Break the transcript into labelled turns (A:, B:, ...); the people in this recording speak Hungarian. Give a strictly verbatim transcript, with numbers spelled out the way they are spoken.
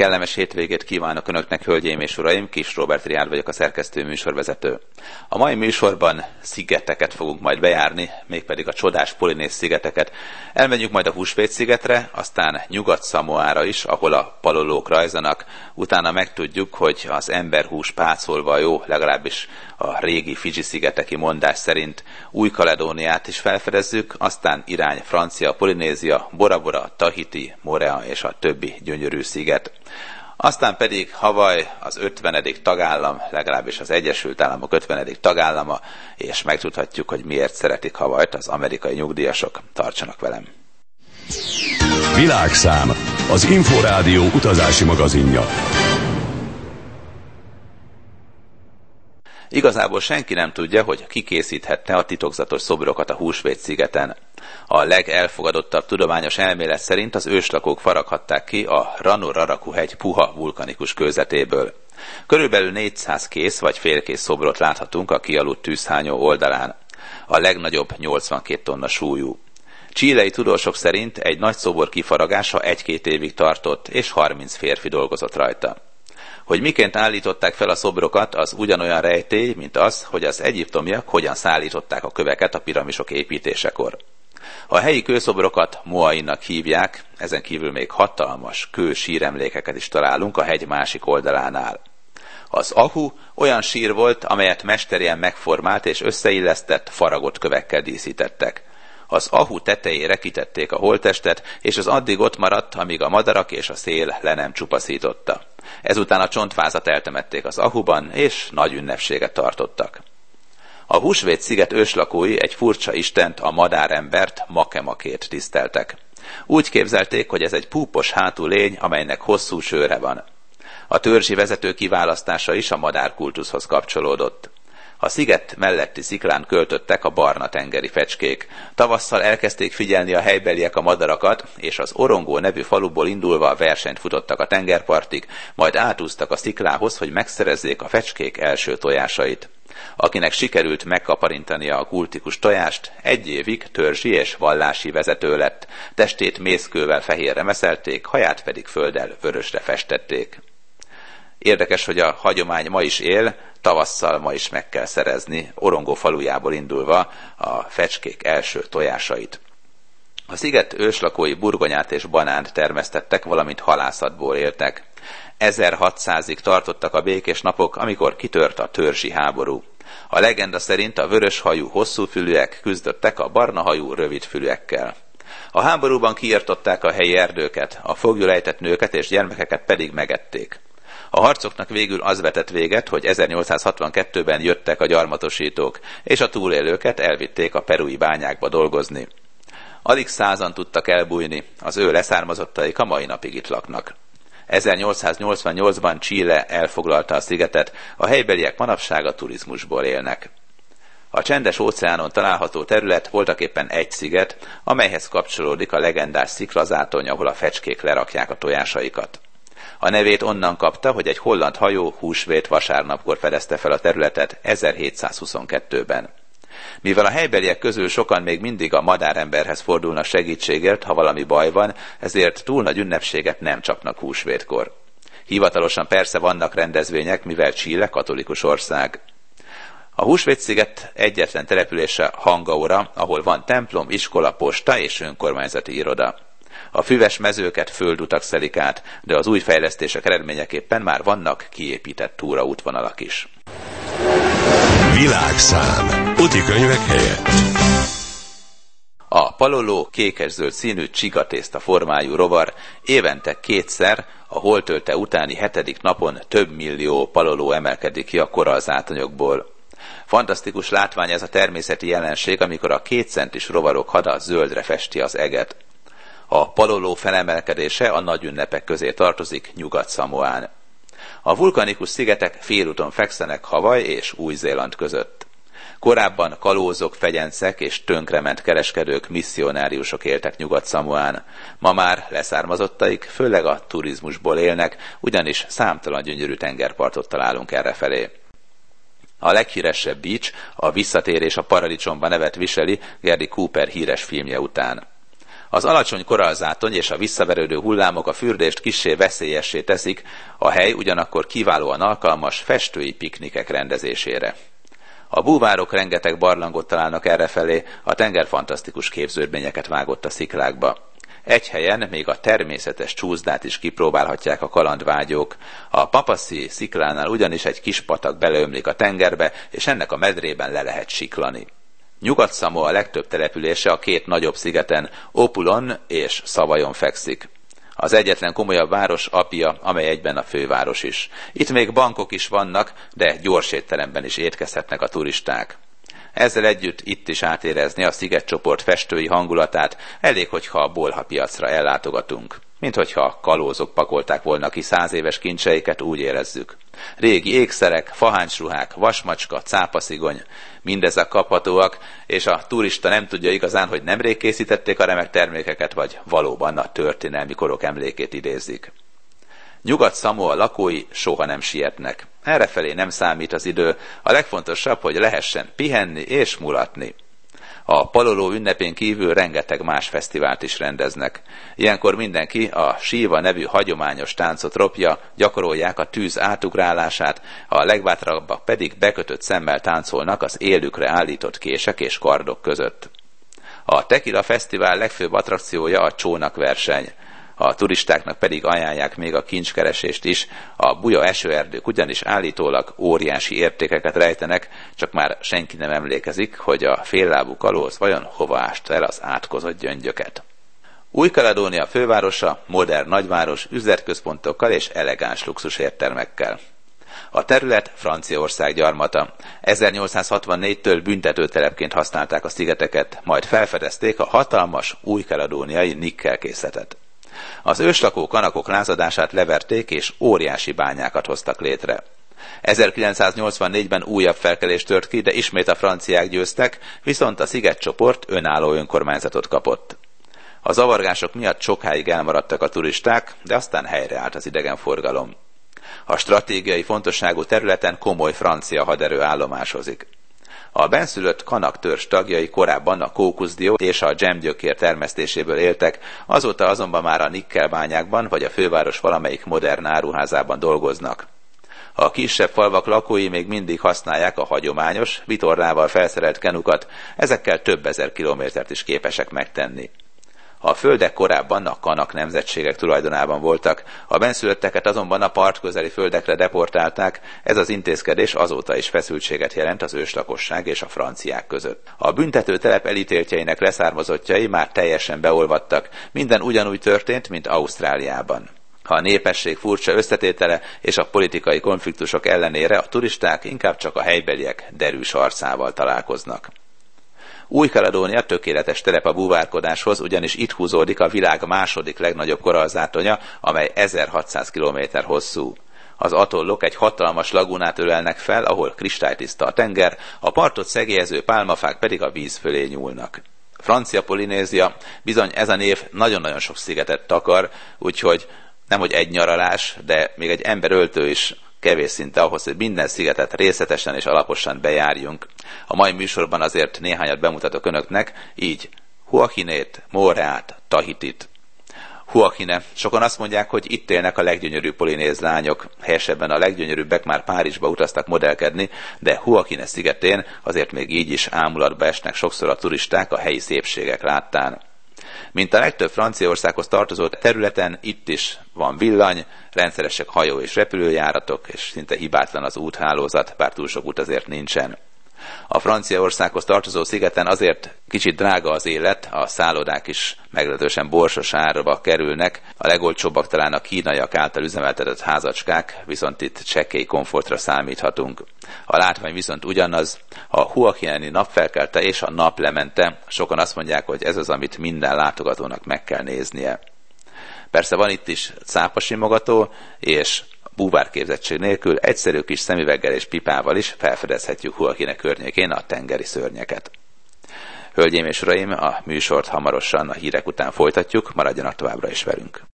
A: Kellemes hétvégét kívánok Önöknek, hölgyeim és uraim, Kis Róbert Riárd vagyok, a szerkesztő műsorvezető. A mai műsorban szigeteket fogunk majd bejárni, mégpedig a csodás Polinéz szigeteket. Elmegyünk majd a Húsvét-szigetre, aztán Nyugat-Szamoára is, ahol a palolók rajzanak. Utána megtudjuk, hogy az emberhús pácolva jó, legalábbis a régi Fidzsi-szigeteki mondás szerint. Új-Kaledóniát is felfedezzük, aztán irány Francia, Polinézia, Bora Bora, Tahiti, Morea és a többi gyönyörű sziget. Aztán pedig Hawaii, az ötvenedik tagállam, legalábbis az Egyesült Államok ötvenedik tagállama, és megtudhatjuk, hogy miért szeretik Hawaiit az amerikai nyugdíjasok. Tartsanak velem!
B: Világszám, az Inforádió utazási magazinja.
A: Igazából senki nem tudja, hogy ki készíthette a titokzatos szobrokat a Húsvét-szigeten. A legelfogadottabb tudományos elmélet szerint az őslakók faraghatták ki a Rano-Raraku-hegy puha vulkanikus kőzetéből. Körülbelül négyszáz kész vagy félkész szobrot láthatunk a kialudt tűzhányó oldalán. A legnagyobb nyolcvankét tonna súlyú. Chilei tudósok szerint egy nagy szobor kifaragása egy-két évig tartott, és harminc férfi dolgozott rajta. Hogy miként állították fel a szobrokat, az ugyanolyan rejtély, mint az, hogy az egyiptomiak hogyan szállították a köveket a piramisok építésekor. A helyi kőszobrokat Moainak hívják, ezen kívül még hatalmas kő síremlékeket is találunk a hegy másik oldalánál. Az ahu olyan sír volt, amelyet mesterien megformált és összeillesztett, faragott kövekkel díszítettek. Az ahu tetejére kitették a holttestet, és az addig ott maradt, amíg a madarak és a szél le nem csupaszította. Ezután a csontvázat eltemették az ahuban, és nagy ünnepséget tartottak. A Húsvét-sziget őslakói egy furcsa istent, a madárembert, Makemakét tiszteltek. Úgy képzelték, hogy ez egy púpos hátú lény, amelynek hosszú sőre van. A törzsi vezető kiválasztása is a madárkultuszhoz kapcsolódott. A sziget melletti sziklán költöttek a barna tengeri fecskék. Tavasszal elkezdték figyelni a helybeliek a madarakat, és az Orongó nevű faluból indulva versenyt futottak a tengerpartig, majd átúztak a sziklához, hogy megszerezzék a fecskék első tojásait. Akinek sikerült megkaparintania a kultikus tojást, egy évig törzsi és vallási vezető lett. Testét mészkővel fehérre meszelték, haját pedig földdel vörösre festették. Érdekes, hogy a hagyomány ma is él, tavasszal ma is meg kell szerezni, Orongó falujából indulva a fecskék első tojásait. A sziget őslakói burgonyát és banánt termesztettek, valamint halászatból éltek. ezerhatszázig tartottak a békés napok, amikor kitört a törzsi háború. A legenda szerint a vöröshajú hosszúfülűek küzdöttek a barnahajú rövidfülűekkel. A háborúban kiirtották a helyi erdőket, a foglyul ejtett nőket és gyermekeket pedig megették. A harcoknak végül az vetett véget, hogy ezernyolcszázhatvankettőben jöttek a gyarmatosítók, és a túlélőket elvitték a perui bányákba dolgozni. Alig százan tudtak elbújni, az ő leszármazottaik a mai napig itt laknak. ezernyolcszáznyolcvannyolcban Chile elfoglalta a szigetet, a helybeliek manapság a turizmusból élnek. A csendes óceánon található terület voltaképpen egy sziget, amelyhez kapcsolódik a legendás sziklazátony, ahol a fecskék lerakják a tojásaikat. A nevét onnan kapta, hogy egy holland hajó húsvét vasárnapkor fedezte fel a területet ezerhétszázhuszonkettőben. Mivel a helybeliek közül sokan még mindig a madáremberhez fordulnak segítségért, ha valami baj van, ezért túl nagy ünnepséget nem csapnak húsvétkor. Hivatalosan persze vannak rendezvények, mivel Chile katolikus ország. A Húsvét-sziget egyetlen települése Hangaura, ahol van templom, iskola, posta és önkormányzati iroda. A füves mezőket földutak szelik át, de az új fejlesztések eredményeképpen már vannak kiépített túraútvonalak is.
B: Világszám. Úti könyvek helyett.
A: A paloló kékes-zöld színű csigatészta formájú rovar évente kétszer, a holtölte utáni hetedik napon több millió paloló emelkedik ki a korallzátonyokból. Fantasztikus látvány ez a természeti jelenség, amikor a kétcentis rovarok hada zöldre festi az eget. A paloló felemelkedése a nagy ünnepek közé tartozik Nyugat-Szamoán. A vulkanikus szigetek félúton fekszenek Hawaii és Új-Zéland között. Korábban kalózok, fegyencek és tönkrement kereskedők, misszionáriusok éltek Nyugat-Szamoán. Ma már leszármazottaik főleg a turizmusból élnek, ugyanis számtalan gyönyörű tengerpartot találunk errefelé. A leghíresebb beach, a Visszatérés a paradicsomba nevet viseli Gary Cooper híres filmje után. Az alacsony korallzátony és a visszaverődő hullámok a fürdést kissé veszélyessé teszik, a hely ugyanakkor kiválóan alkalmas festői piknikek rendezésére. A búvárok rengeteg barlangot találnak errefelé, a tenger fantasztikus képződményeket vágott a sziklákba. Egy helyen még a természetes csúszdát is kipróbálhatják a kalandvágyók. A Papaszi sziklánál ugyanis egy kis patak beleömlik a tengerbe, és ennek a medrében le lehet siklani. Nyugat-Szamoa legtöbb települése a két nagyobb szigeten, Opulon és Szavajon fekszik. Az egyetlen komolyabb város Apia, amely egyben a főváros is. Itt még bankok is vannak, de gyors étteremben is étkezhetnek a turisták. Ezzel együtt itt is átérezni a szigetcsoport festői hangulatát, elég, hogyha a bolha piacra ellátogatunk. Mint hogyha kalózok pakolták volna ki száz éves kincseiket, úgy érezzük. Régi ékszerek, faháncsruhák, vasmacska, cápaszigony, mindezek kaphatóak, és a turista nem tudja igazán, hogy nemrég készítették a remek termékeket, vagy valóban a történelmi korok emlékét idézik. Nyugat-Szamoa lakói soha nem sietnek. Errefelé nem számít az idő, a legfontosabb, hogy lehessen pihenni és mulatni. A Paloló ünnepén kívül rengeteg más fesztivált is rendeznek. Ilyenkor mindenki a síva nevű hagyományos táncot ropja, gyakorolják a tűz átugrálását, a legbátrabbak pedig bekötött szemmel táncolnak az élükre állított kések és kardok között. A Tequila Fesztivál legfőbb attrakciója a csónakverseny. A turistáknak pedig ajánlják még a kincskeresést is, a buja esőerdők ugyanis állítólag óriási értékeket rejtenek, csak már senki nem emlékezik, hogy a féllábú kalóz vajon hova ásta el az átkozott gyöngyöket. Új-Kaledónia fővárosa modern nagyváros üzletközpontokkal és elegáns luxusértelmekkel. A terület Franciaország gyarmata. ezernyolcszázhatvannégytől büntetőtelepként használták a szigeteket, majd felfedezték a hatalmas új-kaledóniai nikkelkészletet. Az őslakó kanakok lázadását leverték, és óriási bányákat hoztak létre. ezerkilencszáznyolcvannégyben újabb felkelés tört ki, de ismét a franciák győztek, viszont a szigetcsoport önálló önkormányzatot kapott. A zavargások miatt sokáig elmaradtak a turisták, de aztán helyreállt az idegenforgalom. A stratégiai fontosságú területen komoly francia haderő állomásozik. A benszülött kanak törzs tagjai korábban a kókuszdió és a dzsemgyökér termesztéséből éltek, azóta azonban már a nikkelbányákban vagy a főváros valamelyik modern áruházában dolgoznak. A kisebb falvak lakói még mindig használják a hagyományos, vitorlával felszerelt kenukat, ezekkel több ezer kilométert is képesek megtenni. A földek korábban a kanak nemzetségek tulajdonában voltak, a benszülötteket azonban a partközeli földekre deportálták, ez az intézkedés azóta is feszültséget jelent az őslakosság és a franciák között. A büntető telep elítéltjeinek leszármazottjai már teljesen beolvadtak, minden ugyanúgy történt, mint Ausztráliában. A népesség furcsa összetétele és a politikai konfliktusok ellenére a turisták inkább csak a helybeliek derűs arcával találkoznak. Új-Kaledónia tökéletes terep a búvárkodáshoz, ugyanis itt húzódik a világ második legnagyobb korallzátonya, amely ezerhatszáz kilométer hosszú. Az atollok egy hatalmas lagúnát ölelnek fel, ahol kristálytiszta a tenger, a partot szegélyező pálmafák pedig a víz fölé nyúlnak. Francia Polinézia, bizony ez a név nagyon-nagyon sok szigetet takar, úgyhogy nemhogy egy nyaralás, de még egy emberöltő is kevés szinte ahhoz, hogy minden szigetet részletesen és alaposan bejárjunk. A mai műsorban azért néhányat bemutatok önöknek, így Huahinét, Móreát, Tahitit. Huahine. Sokan azt mondják, hogy itt élnek a leggyönyörűbb polinéz lányok, helyesebben a leggyönyörűbbek már Párizsba utaztak modellkedni, de Huahine szigetén azért még így is ámulatba esnek sokszor a turisták a helyi szépségek láttán. Mint a legtöbb Franciaországhoz tartozó területen, itt is van villany, rendszeresek hajó és repülőjáratok, és szinte hibátlan az úthálózat, bár túl sok út azért nincsen. A Franciaországhoz tartozó szigeten azért kicsit drága az élet, a szállodák is meglehetősen borsos árba kerülnek, a legolcsóbbak talán a kínaiak által üzemeltetett házacskák, viszont itt csekély komfortra számíthatunk. A látvány viszont ugyanaz, a huahinei napfelkelte és a naplemente, sokan azt mondják, hogy ez az, amit minden látogatónak meg kell néznie. Persze van itt is cápasimogató, és búvárképzettség nélkül egyszerű kis szemüveggel és pipával is felfedezhetjük Huahine környékén a tengeri szörnyeket. Hölgyeim és uraim, a műsort hamarosan a hírek után folytatjuk, maradjanak továbbra is velünk.